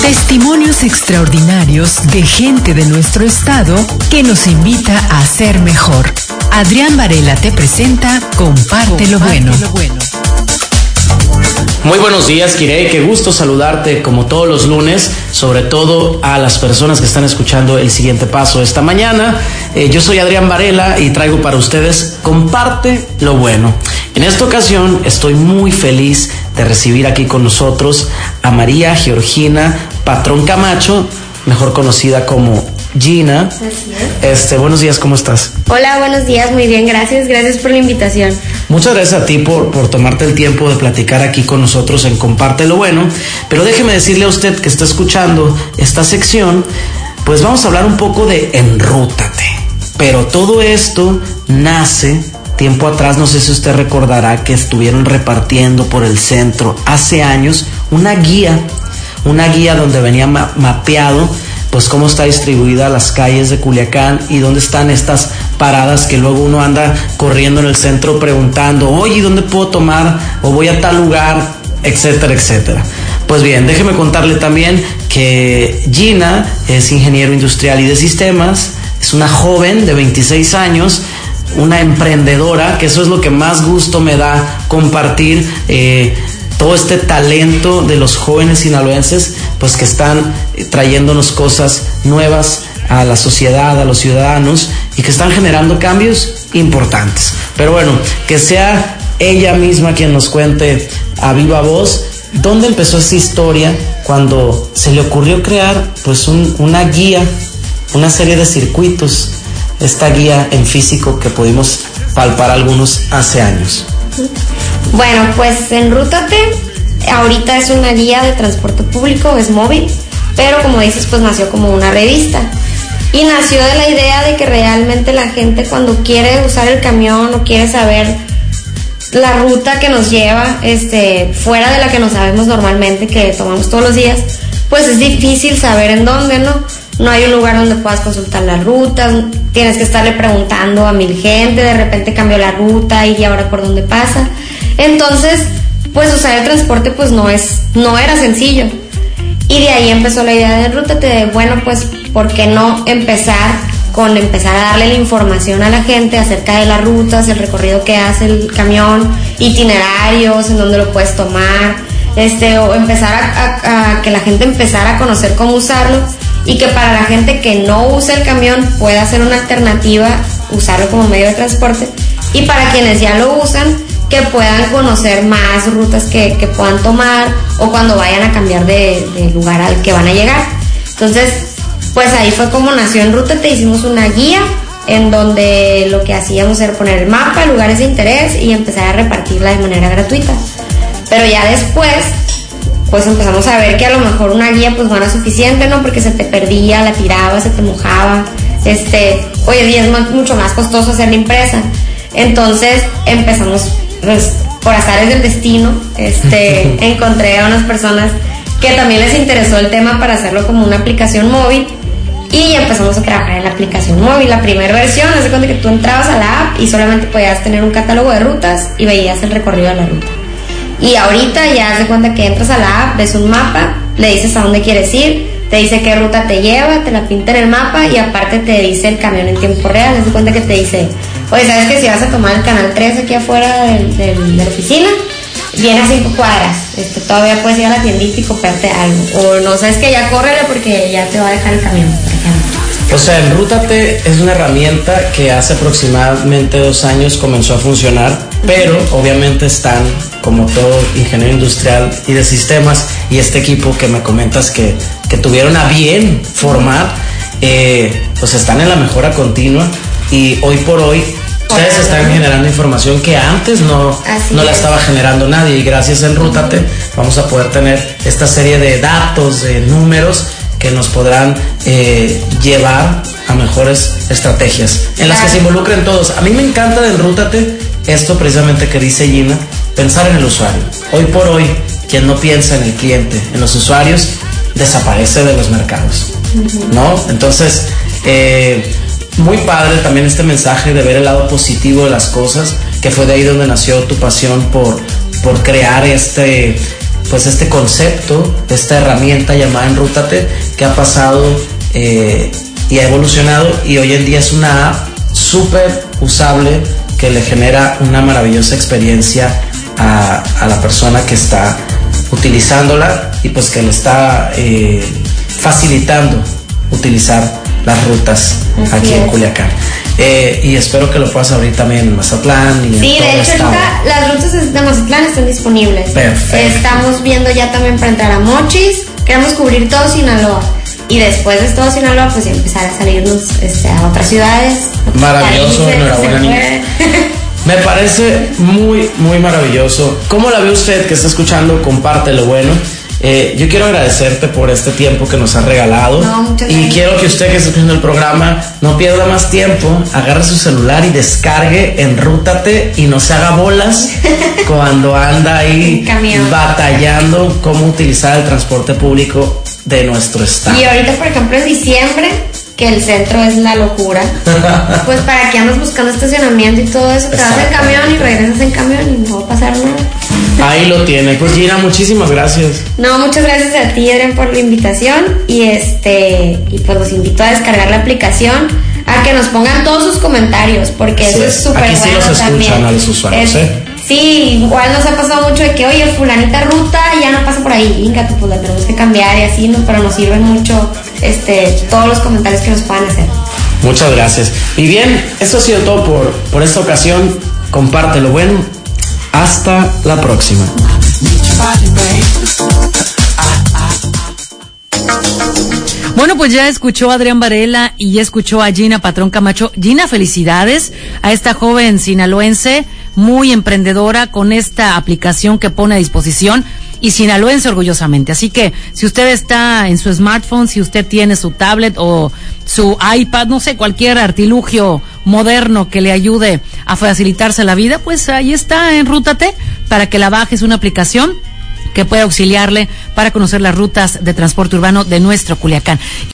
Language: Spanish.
Testimonios extraordinarios de gente de nuestro estado que nos invita a ser mejor. Adrián Varela te presenta Comparte lo bueno. Muy buenos días, Kirei, qué gusto saludarte como todos los lunes, sobre todo a las personas que están escuchando El Siguiente Paso esta mañana. Yo soy Adrián Varela y traigo para ustedes Comparte lo bueno. En esta ocasión estoy muy feliz de recibir aquí con nosotros a María Georgina Patrón Camacho, mejor conocida como Gina. Así es. Buenos días, ¿cómo estás? Hola, buenos días, muy bien, gracias por la invitación. Muchas gracias a ti por tomarte el tiempo de platicar aquí con nosotros en Comparte lo bueno, pero déjeme decirle a usted que está escuchando esta sección, pues vamos a hablar un poco de Enrútate, pero todo esto nace tiempo atrás. No sé si usted recordará que estuvieron repartiendo por el centro hace años una guía donde venía mapeado pues cómo está distribuida las calles de Culiacán y dónde están estas paradas que luego uno anda corriendo en el centro preguntando, oye, ¿dónde puedo tomar? O voy a tal lugar, etcétera, etcétera. Pues bien, déjeme contarle también que Gina es ingeniero industrial y de sistemas, es una joven de 26 años, una emprendedora, que eso es lo que más gusto me da compartir, todo este talento de los jóvenes sinaloenses, pues que están trayéndonos cosas nuevas a la sociedad, a los ciudadanos, y que están generando cambios importantes. Pero bueno, que sea ella misma quien nos cuente a viva voz dónde empezó esta historia, cuando se le ocurrió crear pues una guía, una serie de circuitos, esta guía en físico que pudimos palpar algunos hace años. Bueno, pues Enrútate ahorita es una guía de transporte público, es móvil, pero como dices, pues nació como una revista. Y nació de la idea de que realmente la gente, cuando quiere usar el camión o quiere saber la ruta que nos lleva, fuera de la que nos sabemos normalmente, que tomamos todos los días, pues es difícil saber en dónde, ¿no? No hay un lugar donde puedas consultar las rutas, tienes que estarle preguntando a 1000 gente, de repente cambió la ruta y ahora por dónde pasa. Entonces, pues usar el transporte pues no era sencillo. Y de ahí empezó la idea de Enrútate, de bueno, pues ¿por qué no empezar a darle la información a la gente acerca de las rutas, el recorrido que hace el camión, itinerarios, en dónde lo puedes tomar, o empezar a que la gente empezara a conocer cómo usarlo, y que para la gente que no usa el camión pueda ser una alternativa usarlo como medio de transporte, y para quienes ya lo usan, que puedan conocer más rutas que puedan tomar, o cuando vayan a cambiar de lugar al que van a llegar. Entonces, pues ahí fue como nació Enrútate. Hicimos una guía en donde lo que hacíamos era poner el mapa, lugares de interés, y empezar a repartirla de manera gratuita. Pero ya después, pues empezamos a ver que a lo mejor una guía pues no era suficiente, ¿no? Porque se te perdía, la tiraba, se te mojaba. Hoy en día es mucho más costoso hacer la impresa. Entonces empezamos, pues, por azares del destino, encontré a unas personas que también les interesó el tema para hacerlo como una aplicación móvil, y empezamos a trabajar en la aplicación móvil. La primera versión, haz de cuenta que tú entrabas a la app y solamente podías tener un catálogo de rutas y veías el recorrido de la ruta. Y ahorita ya haz de cuenta que entras a la app, ves un mapa, le dices a dónde quieres ir, te dice qué ruta te lleva, te la pinta en el mapa, y aparte te dice el camión en tiempo real. Haz de cuenta que te dice, oye, ¿sabes que si vas a tomar el canal 3 aquí afuera de la oficina, viene a 5 cuadras, todavía puedes ir a la tiendita y comprarte algo? O no, sabes que ya córrele porque ya te va a dejar el camión, por ejemplo. O sea, Enrútate es una herramienta que hace aproximadamente 2 años comenzó a funcionar, pero obviamente están, como todo ingeniero industrial y de sistemas, y este equipo que me comentas que tuvieron a bien formar, pues están en la mejora continua, y hoy por hoy ustedes están generando información que antes no la estaba generando nadie, y gracias a Enrútate vamos a poder tener esta serie de datos, de números que nos podrán llevar a mejores estrategias en las que se involucren todos. A mí me encanta de Enrútate esto precisamente que dice Gina, pensar en el usuario. Hoy por hoy, quien no piensa en el cliente, en los usuarios, desaparece de los mercados, ¿no? Entonces, muy padre también este mensaje de ver el lado positivo de las cosas, que fue de ahí donde nació tu pasión por crear pues este concepto, esta herramienta llamada Enrútate, que ha pasado y ha evolucionado, y hoy en día es una app súper usable que le genera una maravillosa experiencia a la persona que está utilizándola, y pues que le está facilitando utilizar las rutas aquí en Culiacán. Y espero que lo puedas abrir también en Mazatlán y sí, en todo de hecho ahorita las rutas de Mazatlán están disponibles. Perfecto. Estamos viendo ya también para entrar a Mochis. Queremos cubrir todo Sinaloa, y después de todo Sinaloa pues empezar a salirnos a otras ciudades. Maravilloso, países, enhorabuena, niña. Me parece muy, muy maravilloso. ¿Cómo la ve usted que está escuchando? Comparte lo bueno. Yo quiero agradecerte por este tiempo que nos has regalado. Y quiero que usted que está escuchando el programa no pierda más tiempo, agarre su celular y descargue Enrútate, y no se haga bolas cuando anda ahí batallando cómo utilizar el transporte público de nuestro estado. Y ahorita, por ejemplo, en diciembre, que el centro es la locura, pues para que andas buscando estacionamiento y todo eso, te vas en camión y regresas en camión y no va a pasar nada. Ahí lo tiene. Pues Gina, muchísimas gracias. No, muchas gracias a ti, Adrián, por la invitación, y pues los invito a descargar la aplicación, a que nos pongan todos sus comentarios, porque eso es súper bueno. Aquí sí los escuchan a los usuarios, Sí, igual nos ha pasado mucho de que, oye, fulanita ruta ya no pasa por ahí, íncate, pues la tenemos que cambiar y así, ¿no? Pero nos sirven mucho todos los comentarios que nos puedan hacer. Muchas gracias. Y bien, esto ha sido todo por esta ocasión. Comparte lo bueno. Hasta la próxima. Bueno, pues ya escuchó a Adrián Varela y ya escuchó a Gina Patrón Camacho. Gina, felicidades a esta joven sinaloense, muy emprendedora, con esta aplicación que pone a disposición, y sinaloense orgullosamente. Así que si usted está en su smartphone, si usted tiene su tablet o su iPad, no sé, cualquier artilugio moderno que le ayude a facilitarse la vida, pues ahí está, Enrútate, para que la bajes, una aplicación que puede auxiliarle para conocer las rutas de transporte urbano de nuestro Culiacán.